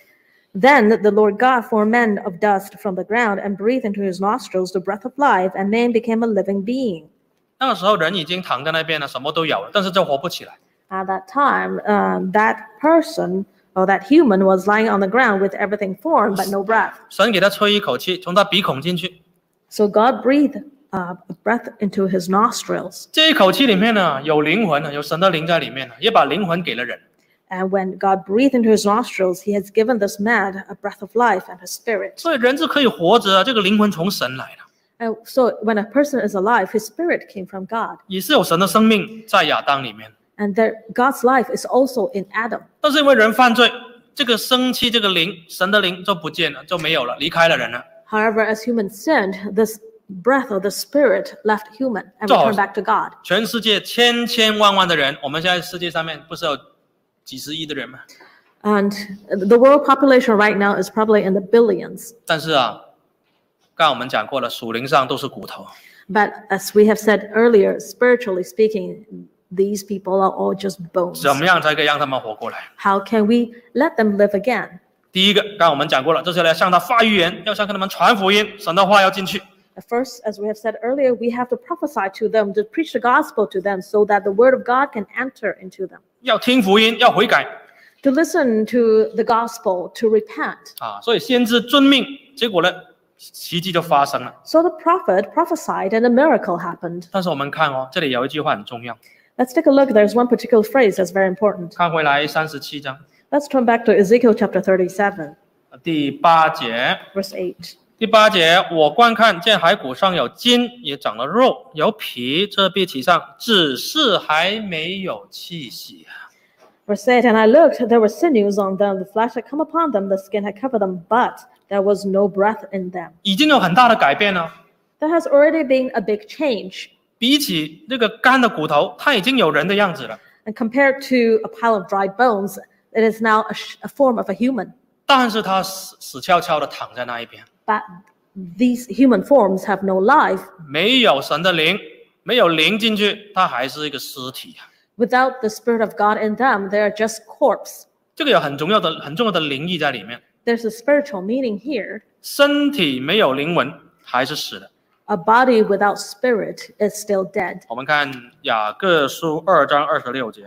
B: Then the Lord God formed man of dust from the ground and breathed into his nostrils the breath of life, and man became a living being.
A: 那个时候人已经躺在那边了，什么都有了，但是就活不起来。
B: At that time, that person or that human was lying on the ground with everything formed but no breath.
A: 神给他吹一口气，从他鼻孔进去。
B: So God breathed a breath into his nostrils.
A: 这一口气里面呢，有灵魂有神的灵在里面也把灵魂给了人。
B: And when God breathed into his nostrils, he has given this man a breath of life and a spirit.
A: 所以人是可以活着这个灵魂从神来的。
B: And so when a person is alive, his spirit came from God.
A: 也是有神的生命在亚当里面。
B: And God's life is also in Adam.
A: 但是因为人犯罪，这个生气这个灵，神的灵就不见了，就没有了，离开了人了。
B: However, as humans sinned, this breath of the spirit left human and returned back to God.
A: 全世界千万的人，我们现在世界上面不是有几十亿的人吗？
B: And the world population right now is probably in the billions.
A: 但是刚才我们讲过了，属灵上都是骨头。
B: But as we have said earlier, spiritually speaking, these people are all just bones.
A: 怎么样才可以让他们活过来？
B: How can we let them live again?
A: 第一个，刚才我们讲过了，这是来向他发预言，要向他们传福音，神的话要进去。
B: First, as we have said earlier, we have to prophesy to them, to preach the gospel to them so that the word of God can enter into them.
A: 要听福音，要悔改。
B: To listen to the gospel, to repent.
A: 所以先知遵命，结果呢，奇迹就发生了。
B: So the prophet prophesied and a miracle happened.
A: 但是我们看这里有一句话很重要。
B: Let's take a look. There's one particular phrase that's very important.
A: 看回来37章
B: Let's turn back to Ezekiel chapter 37,
A: 第8节。
B: verse 8.
A: 第8节，我观看见骸骨上有筋，也长了肉，有皮，这必其上，只是还没有气息。
B: Verse 8, and I looked, there were sinews on them, the flesh had come upon them, the skin had covered them, but there was no breath in them.
A: 已经有很大的改变了。
B: There has already been a big change.
A: 比起这个干的骨头，它已经有人的样子了。
B: And compared to a pile of dried bones, it is now a form of a human.
A: 但是它死翘翘的躺在那一边，
B: But these human forms have no life.
A: 没有神的灵，没有灵进去，它还是一个尸体。
B: Without the Spirit of God in them, they are just corpse.
A: 这个有很重要的灵意在里面。
B: There's a spiritual meaning here.
A: 身体没有灵魂，还是死的。
B: A body without spirit is still dead.
A: 我们看雅各书2章26节。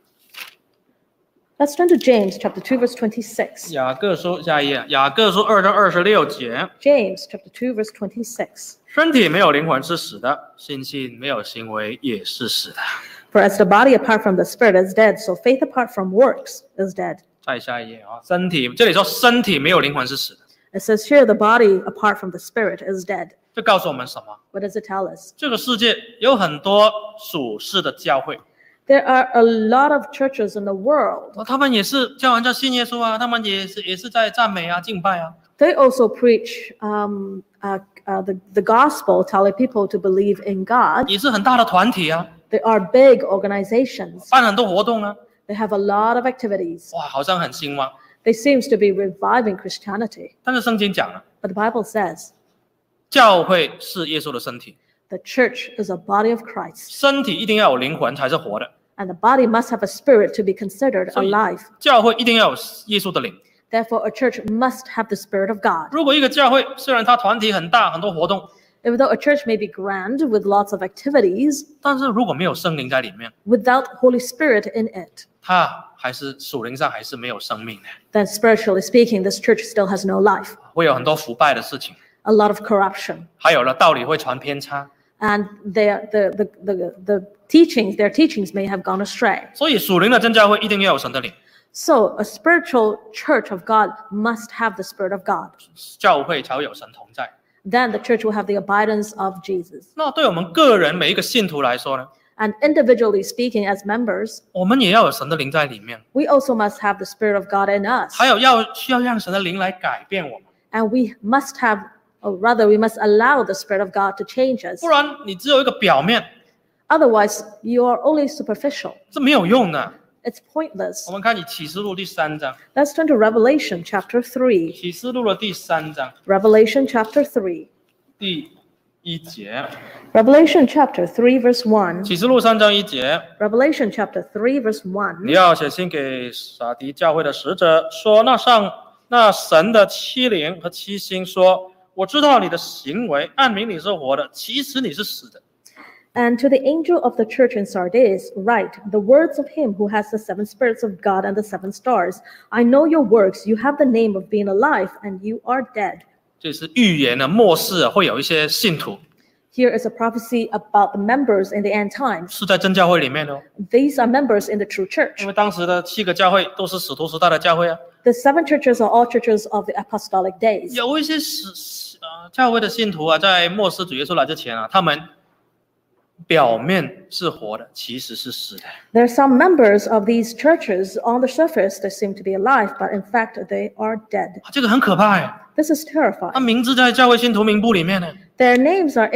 B: Let's turn to James chapter 2, verse 26.
A: 雅各书下一页，雅各书2章26节。
B: James chapter 2, verse 26.
A: 身体没有灵魂是死的，信心没有行为也是死的。
B: For as the body apart from the spirit is dead, so faith apart from works is dead.
A: 再下一页身体这里说身体没有灵魂是死的，
B: It says here the body apart from the spirit is dead.
A: 这告诉我们什么？
B: What does it tell us?
A: 这个世界有很多属世的教会，
B: There are a lot of churches in the world.
A: 他们也是叫人家信耶稣啊，他们也是在赞美啊、敬拜啊。
B: They also preach the gospel, telling people to believe in God.
A: 也是很大的团体啊，
B: They are big organizations.
A: 办很多活动啊，
B: They have a lot of activities.
A: 哇，好像很兴旺。
B: They seems to be reviving Christianity.
A: 但是圣经讲了，
B: But the Bible says
A: 教会是耶稣的身体，
B: the church is a body of Christ.
A: 身体一定要有灵魂才是活的，
B: And the body must have a spirit to be considered
A: 所以
B: alive.
A: 教会一定要有耶稣的灵。
B: Therefore, a church must have the Spirit of God.
A: 如果一个教会虽然它团体很大，很多活动，
B: Even though a church may be grand with lots of activities,
A: 但是如果没有圣灵在里面，
B: without Holy Spirit in it,
A: 它还是属灵上还是没有生命的，
B: then spiritually speaking, this church still has no life.
A: 会有很多腐败的事情，
B: A lot of corruption.
A: 还有了道理会传偏差。
B: And their teachings may have gone astray.
A: 所以属灵的真教会一定要有神的灵，
B: So a spiritual church of God must have the Spirit of God.
A: 教会才会有神同在。
B: Then the church will have the abidance of Jesus.
A: 那对我们个人每一个信徒来说呢，
B: And individually speaking, as members,
A: 我们也要有神的灵在里面，
B: we also must have the Spirit of God in us.
A: 还有需要让神的灵来改变我们，
B: And we must have, or rather, we must allow the Spirit of God to change us.
A: 不然你只有一个表面
B: Otherwise, you are only superficial.
A: 是没有用的。
B: It's pointless.
A: 我们看启示录第3章，
B: Let's turn to Revelation chapter 3.
A: 启示录的第3章
B: Revelation chapter 3.
A: 第1节，
B: Revelation chapter 3, verse 1.
A: 启示录3章1节，
B: Revelation chapter 3, verse
A: 你
B: 1.
A: 要写信给撒狄教会的使者说，那神的7灵和7星说，我知道你的行为，暗明你是活的，其实你是死的。
B: And to the angel of the church in Sardis, write the words of him who has the 7 spirits of God and the 7 stars. I know your works. You have the name of being alive, and you are dead.
A: 这是预言的末世会有一些信徒
B: Here is a prophecy about the members in the end times.
A: 是在真教会里面的哦，
B: These are members in the true church.
A: 因为当时的7个教会都是使徒时代的教会啊，
B: The 7 churches are all churches of the apostolic days.
A: 有一些教会的信徒啊，在末世主耶稣来之前啊，他们表面是活的，其实是死的。
B: There are some members of these churches on the surface that seem to be alive, but in fact they are dead.
A: 这个很可怕哎，
B: This is
A: 他
B: terrifying.
A: 名字在教会信徒名簿里面呢，
B: Their names are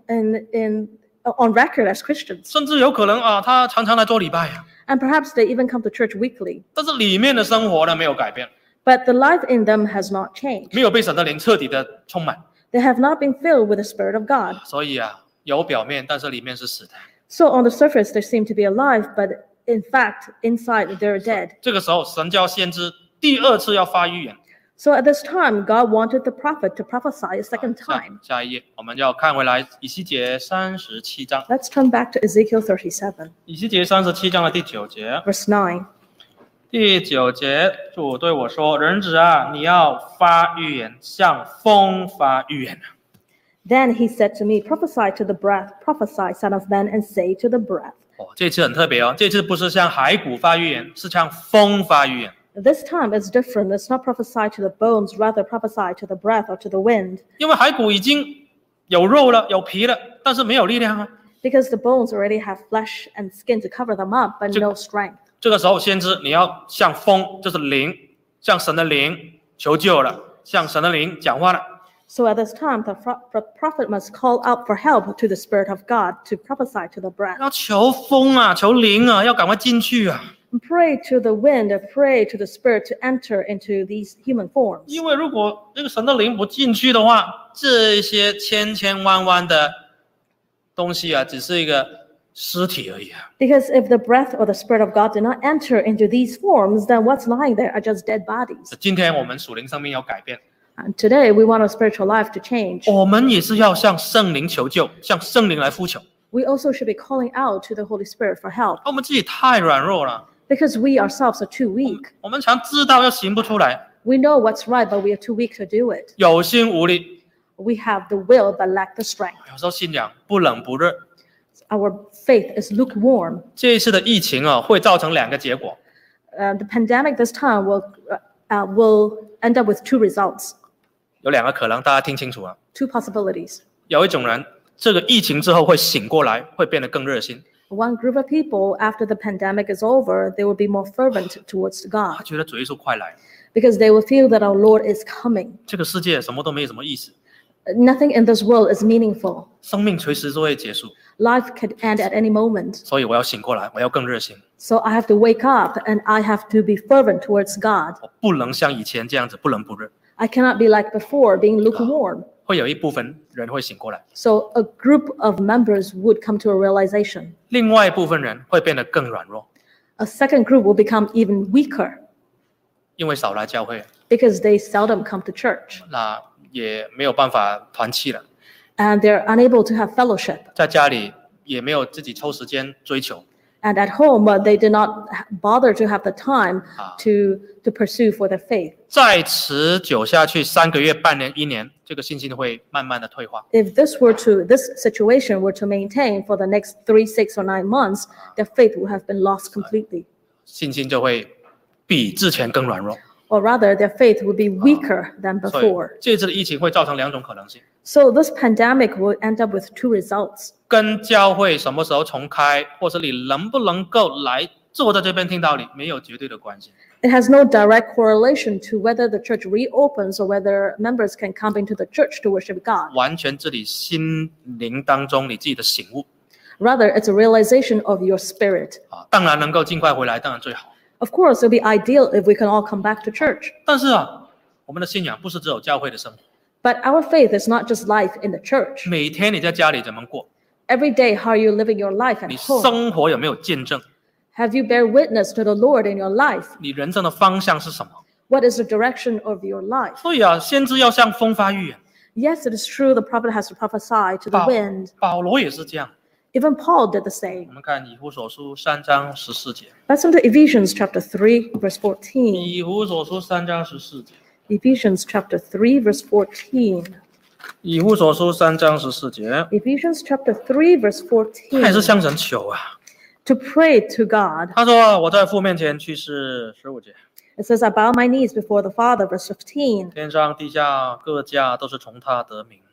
B: on record as Christians,
A: 甚至有可能啊，他常常来做礼拜啊，
B: and perhaps they even come to church weekly.
A: 但是里面的生活呢没有改变，
B: But the life in them has not changed.
A: 没有被神的灵彻底的充满，
B: They have not been filled with the Spirit of God.
A: 所以啊，有表面，但是里面是死的。
B: So on the surface they seem to be alive, but in fact inside they're dead.
A: 这个时候，神叫先知第2次要发预言。
B: So at this time, God wanted the prophet to prophesy a second time.
A: 下一页，我们要看回来以西结37章，
B: Let's turn back to Ezekiel 37,
A: 以西结37章的第9节。
B: verse 9.
A: 第9节，主对我说：“人子啊，你要发预言，像风发预言。”
B: Then he said to me, prophesy to the breath, prophesy, son of man, and say to the breath.
A: 这次很特别哦，这次不是像骸骨发预言，是像风发预言。
B: This time it's different. It's not prophesy to the bones, rather prophesy to the breath or to the wind.
A: 因为骸骨已经有肉了，有皮了，但是没有力量啊。
B: Because the bones already have flesh and skin to cover them up, but no strength.
A: 这个时候，先知你要像风，就是灵，向神的灵求救了，向神的灵讲话了。
B: So at this time, the prophet must call out for help to the Spirit of God to prophesy to the breath.
A: 要求风啊，求灵啊，要赶快进去啊！
B: And pray to the wind, and pray to the Spirit to enter into these human forms.
A: 因为如果这个神的灵不进去的话，这些千万的东西啊，只是一个尸体而已啊。
B: Because if the breath or the Spirit of God did not enter into these forms, then what's lying there are just dead bodies.
A: 今天我们属灵生命要改变，
B: And today we want our spiritual life to change.
A: 我们也是要向圣灵求救，向圣灵来呼求。
B: We also should be calling out to the Holy Spirit for help.
A: 我们自己太软弱了，
B: Because we ourselves are too weak.
A: 我们常知道又行不出来，
B: We know what's right, but we are too weak to do it.
A: 有心无力。
B: We have the will, but lack the strength.
A: 有时候信仰不冷不热。
B: Our faith is lukewarm.
A: 这一次的疫情啊，会造成2个结果。
B: The pandemic this time will end up with 2 results,
A: 有2个可能，大家听清楚啊。
B: 2 possibilities.
A: 有一种人，这个疫情之后会醒过来，会变得更热心。
B: One group of people, after the pandemic is over, they will be more fervent towards
A: 他
B: God
A: 觉得主耶稣快来了，
B: because they will feel that our Lord is coming.
A: 这个世界什么都没有什么意思，
B: Nothing in this world is meaningful.
A: 生命随时都会结束，
B: Life could end at any moment.
A: 所以我要醒过来，我要更热心，
B: So I have to wake up and I have to be fervent towards God.
A: 我不能像以前这样子不冷不热。
B: I cannot be like before, being lukewarm.
A: 会有一部分人会醒过来，
B: So a group of members would come to a realization.
A: 另外一部分人会变得更软弱，
B: A second group will become even weaker
A: 因为少来教会，
B: because they seldom come to church
A: 那也没有办法团契了，
B: and they're unable to have fellowship.
A: 在家里也没有自己抽时间追求，
B: And at home, they did not bother to have the time to pursue for their faith.
A: 再持久下去3个月、半年、1年，这个信心会慢慢的退化。
B: If this situation were to maintain for the next 3, 6, or 9 months, their faith would have been lost completely.
A: 信心就会比之前更软弱。
B: Or rather, their faith would be weaker than
A: 所以
B: before.
A: 这次的疫情会造成2种可能性：
B: So this pandemic will end up with 2 results.
A: 跟教会什么时候重开，或者你能不能够来坐在这边听道理，没有绝对的关系。
B: It has no direct correlation to whether the church reopens or whether members can come into the church to worship God.
A: 完全自己心灵当中你自己的醒悟
B: Rather, it's a realization of your spirit.
A: 啊，当然能够尽快回来，当然最好。
B: Of course, it would be ideal if we can all come back to church.
A: 但是啊，我们的信仰不是只有教会的生活，
B: But our faith is not just life in the church.
A: 每天你在家里怎么过，
B: Every day, how are you living your life at
A: 你
B: home?
A: 生活有没有见证，
B: Have you bear witness to the Lord in your life?
A: 你人生的方向是什么？
B: What is the direction of your life?
A: 所以啊，先知要向风发预言，
B: Yes, it is true the prophet has to prophesy to the
A: 保
B: wind.
A: 保罗也是这样。
B: Even Paul did the same.
A: 我们看以弗所书3章14节，
B: Let's turn to Ephesians chapter 3, verse 14.
A: 以弗所书3章14节，
B: Ephesians chapter 3, verse 14.
A: 以弗所书3章14节，
B: Ephesians chapter 3, verse
A: 他也是
B: 14.
A: 向神求啊。
B: To pray to God.
A: 他说：“我在父面前去世。”15节，
B: It says, I bow my knees before the Father, verse 15.
A: 天上地下各家都是从他得名。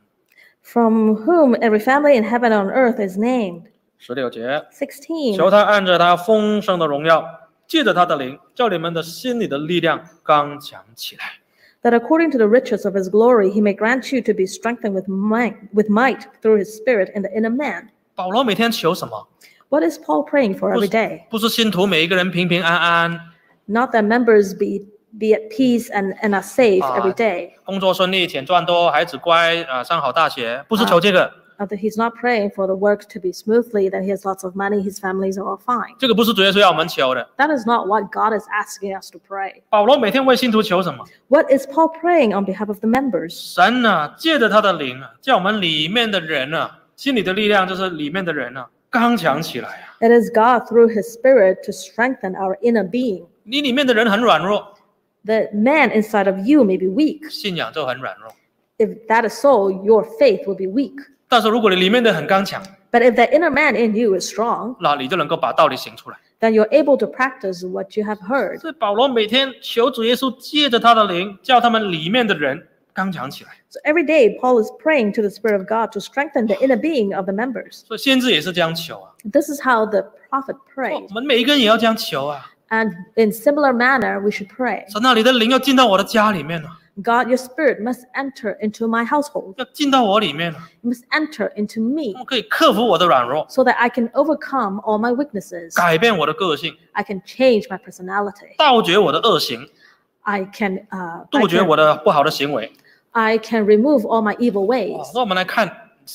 B: From whom every family in heaven and on earth is named.
A: 16节，
B: 16.
A: 求他按着他丰盛的荣耀，借着他的灵，叫你们的心里的力量刚强起来。
B: That according to the riches of his glory, he may grant you to be strengthened with might through his spirit in the inner man.
A: 保罗每天求什么？
B: What is Paul praying for every day?
A: 不是信徒每一个人平平安安，
B: Not that members be at peace and are safe every day.
A: 工作顺利，钱赚多，孩子乖啊，上好大学，不是求这个。
B: That he's not praying for the work to be smoothly, that he has lots of money, his families are all fine.
A: 这个不是主耶稣要我们求的。
B: That is not what God is asking us to pray.
A: 保罗每天为信徒求什么？
B: What is Paul praying on behalf of the members?
A: 神啊，借着他的灵啊，叫我们里面的人啊，心里的力量就是里面的人啊，刚强起来啊。
B: It is God through his spirit to strengthen our inner being.
A: 你里面的人很软弱，
B: The man inside of you may be weak.
A: 信仰就很软弱。
B: If that is so, your faith will be weak.
A: 但是如果你里面的很刚强，
B: But if the inner man in you is strong,
A: 那你就能够把道理行出来。
B: then you're able to practice what you have heard.
A: 所以保罗每天求主耶稣借着他的灵，叫他们里面的人刚强起来。
B: So every day, Paul is praying to the Spirit of God to strengthen the inner being of the members.
A: 所以先知也是这样求啊。
B: This is how the prophet prayed.
A: 我们每一个人也要这样求啊。
B: And in similar manner, we should pray.
A: 神啊，你的灵要进到我的家里面啊，
B: God, your spirit must enter into my household.
A: 要进到我里面啊，
B: You must enter into
A: 我
B: me
A: 们可以克服我的软弱，
B: so that I can overcome all my weaknesses.
A: 改变我的个性，
B: I can change my personality.
A: 杜绝我的恶行，
B: I can
A: 杜绝我的不好的行为。
B: I can remove all my evil
A: 哇
B: ways.
A: 那我们来看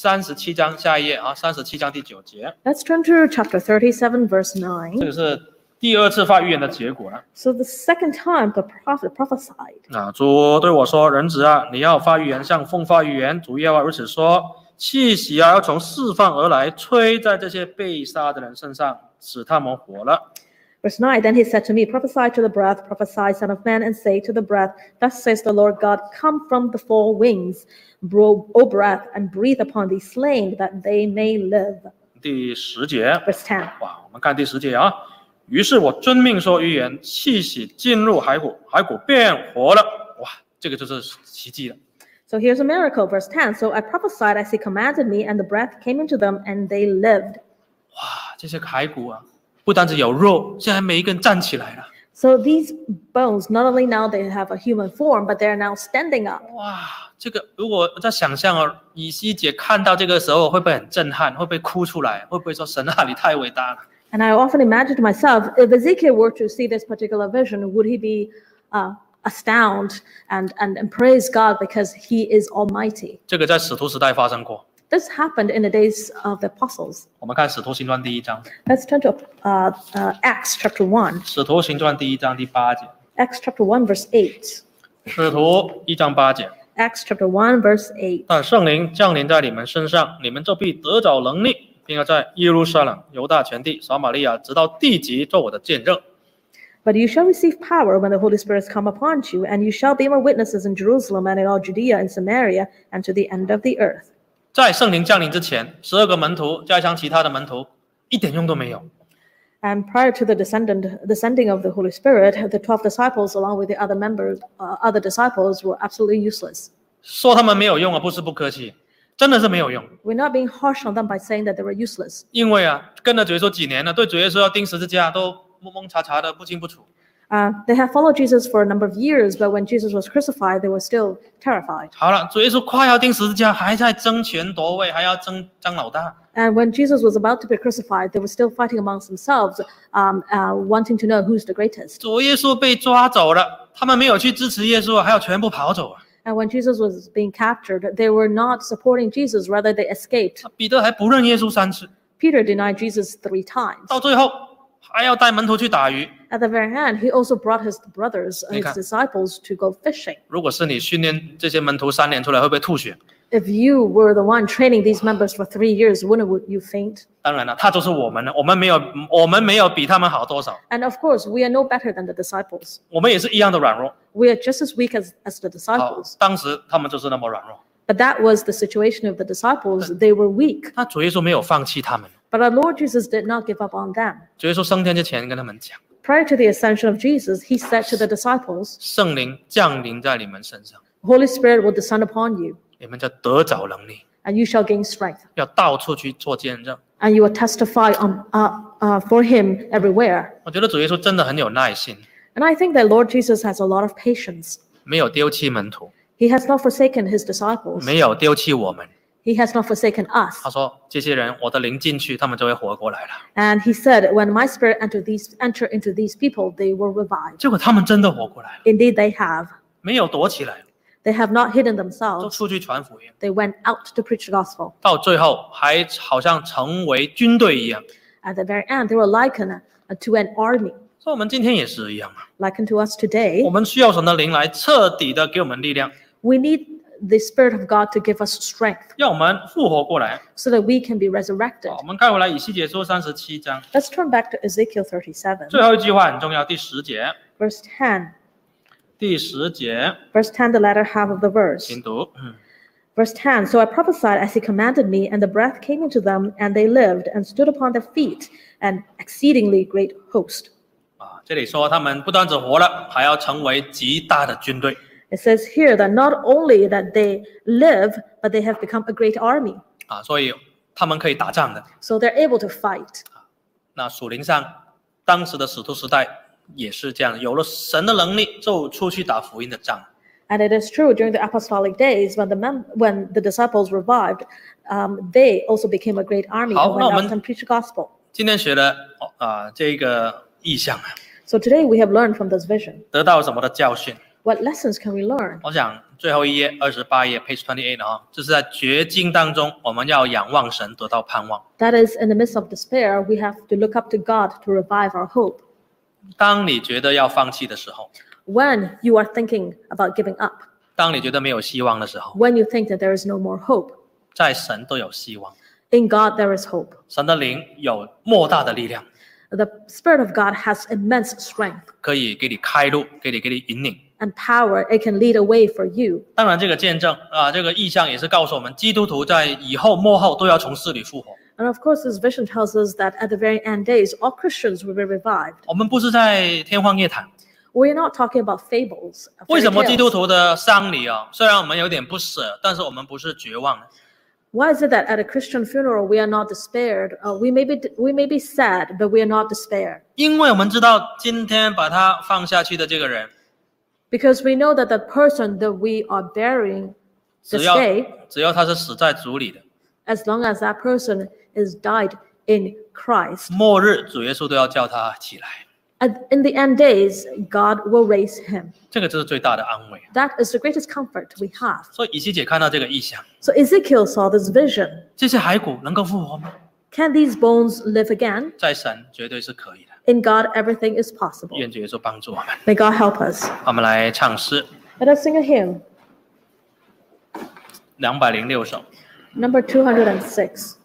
A: 37章下一页啊，37章第9节，
B: Let's turn to chapter 37, verse
A: 这
B: 9.
A: 个是第2次发预言的结果了。
B: So the second time the prophet prophesied.
A: 啊，主对我说：“人子啊，你要发预言，像风发预言。主耶和华如此说：气息啊，要从四方而来，吹在这些被杀的人身上，使他们活了。”
B: Verse 9, then he said to me, prophesy to the breath, prophesy, son of man, and say to the breath, thus says the Lord God, come from the four wings, O breath, and breathe upon these slain, that they may live.
A: 第10节，
B: Verse 10.
A: 哇，我们看第10节啊。于是我遵命说预言，气息进入骸骨，骸骨变活了。哇，这个就是奇迹了。
B: So here's a miracle, verse 10. So I prophesied as he commanded me, and the breath came into them, and they lived.
A: 哇， 这些骸骨啊，不单只有肉，现在每一根站起来了。
B: So these bones, not only now they have a human form, but they're now standing up.
A: 哇，这个如果在想象哦，以西结看到这个时候会不会很震撼？会不会哭出来？会不会说神啊，你太伟大了？
B: And I often imagine to myself, if Ezekiel were to see this particular vision, would he be astounded and praise God because he is almighty?
A: 这个在使徒时代发生过。
B: This happened in the days of the apostles.
A: 我们看使徒行传第1章，
B: Let's turn to Acts chapter 1.
A: 使徒行传第1章第8节，
B: Acts chapter 1, verse 8.
A: 使徒1章8节。
B: Acts chapter 1, verse 8.
A: 但圣灵降临在你们身上，你们就必得着能力，并要在耶路撒冷、犹大全地、撒玛利亚，直到地极，做我的见证。
B: But you shall receive power when the Holy Spirit has come upon you, and you shall be my witnesses in Jerusalem and in all Judea and Samaria and to the end of the earth.
A: 在圣灵降临之前，12个门徒加上其他的门徒，一点用都没有。
B: And prior to the descending of the Holy Spirit, the 12 disciples, along with the other members, other disciples, were absolutely useless.
A: 说他们没有用啊，不是不客气，真的是没有用。
B: We're not being harsh on them by saying that they were useless.
A: 因为啊，跟着主耶稣几年了，对主耶稣要钉十字架都蒙蒙查查的，不清不楚。
B: They have followed Jesus for a number of years, but when Jesus was crucified, they were still terrified.
A: 好了，主耶稣快要钉十字架，还在争权夺位，还要争老大。
B: And when Jesus was about to be crucified, they were still fighting amongst themselves, wanting to know who's the greatest.
A: 主耶稣被抓走了，他们没有去支持耶稣，还要全部跑走啊。
B: And when Jesus was being captured, they were not supporting Jesus, rather they escaped.
A: 彼得还不认耶稣3次，
B: Peter denied Jesus 3 times.
A: 到最后还要带门徒去打鱼。
B: At the very end, he also brought his brothers, his
A: 你看。
B: disciples, to go fishing.
A: 如果是你训练这些门徒3年出来，会不会吐血？
B: If you were the one training these members for 3 years, wouldn't you faint?
A: 当然了，他就是我们了，我们没有比他们好多少，
B: And of course, we are no better than the disciples.
A: 我们也是一样的软弱。
B: We are just as weak as the
A: 好
B: disciples.
A: 当时他们就是那么软弱，
B: But that was the situation of the disciples. They were weak.
A: 那主耶稣没有放弃他们。
B: But our Lord Jesus did not give up on them.
A: 主耶稣升天之前跟他们讲，
B: Prior to the ascension of Jesus, he said to the disciples,
A: 圣灵降临在你们身上，
B: Holy Spirit will descend upon you,
A: 你们就得着能力，
B: and you shall gain strength,
A: 要到处去做见证。
B: and you will testify for him everywhere.
A: 我觉得主耶稣真的很有耐心，
B: And I think that Lord Jesus has a lot of patience.
A: 没有丢弃门徒，
B: He has not forsaken his disciples.
A: 没有丢弃我们。
B: He has not forsaken us.
A: 他说，这些人我的灵进去，他们就会活过来了。
B: And he said, when my spirit enter into these people, they will revive.
A: 结果他们真的活过来了，
B: Indeed, they have.
A: 没有躲起来，
B: They have not hidden
A: 都
B: themselves.
A: 出去传福音，
B: They went out to preach the gospel.
A: 到最后还好像成为军队一样。
B: At the very end, they were likened to an army,
A: 所以我们今天也是一样啊，
B: likened to us today.
A: 我们需要神的灵来彻底的给我们力量，
B: We need the Spirit of God to give us strength
A: 让我们复活过来。
B: so that we can be resurrected.
A: 好，我们看回来以西结书37章，
B: Let's turn back to Ezekiel 37,
A: 最后一句话很重要，第10节，
B: verse 10.
A: 第10节，
B: Verse 10, the latter half of the verse.
A: 请读。
B: Verse 10, so I prophesied as he commanded me, and the breath came into them, and they lived, and stood upon their feet, an exceedingly great host.
A: 啊，这里说他们不单只活了，还要成为极大的军队
B: It says here that not only that they live, but they have become a great army.
A: 啊，所以他们可以打仗的。
B: So they're able to fight.
A: 那属灵上，当时的使徒时代也是这样，有了神的能力，就出去打福音的仗。
B: And it is true during the apostolic days when the disciples revived, they also became a great army and went out and preached the gospel.
A: 今天学了这个意象啊，
B: So today we have learned from this vision.
A: 得到什么的教训？
B: What lessons can we learn?
A: 我想最后一页28页 page 28啊，这是在绝境当中，我们要仰望神，得到盼望。
B: That is, in the midst of despair, we have to look up to God to revive our hope.
A: 当你觉得要放弃的时候，
B: When you are thinking about giving up,
A: 当你觉得没有希望的时候，
B: when you think that there is no more hope,
A: 在神都有希望。
B: in God there is hope.
A: 神的灵有莫大的力量，
B: The Spirit of God has immense strength
A: 可以给你开路，给你引领。
B: and power. It can lead a way for you.
A: 当然，这个见证这个意象也是告诉我们，基督徒在以后末后都要从死里复活。
B: And of course, this vision tells us that at the very end days, all Christians will be revived.
A: 我们不是在天方夜谭。
B: We're not talking about fables.
A: 为
B: Fairy
A: 什么基督
B: tales.
A: 徒的丧礼虽然我们有点不舍，但是我们不是绝望的。
B: Why is it that at a Christian funeral we are not despaired? We may be sad, but we are not despaired.
A: 因为我们知道今天把他放下去的这个人，
B: Because we know that the person that we are burying
A: 只
B: this
A: 要
B: day,
A: 只要他是死在主里的，
B: as long as that person is died in Christ,
A: 末日主耶稣都要叫他起来，
B: in the end days, God will raise him.
A: 这个就是最大的安慰。
B: That is the greatest comfort we have.
A: 所以以西结看到这个异象，
B: So Ezekiel saw this vision.
A: 这些骸骨能够复活吗？
B: Can these bones live again?
A: 在神绝对是可以的。
B: In God, everything is possible.
A: 愿主耶稣帮助我们。
B: May God help us.
A: 我们来唱诗
B: Let us sing a hymn,
A: 206首。
B: number 206.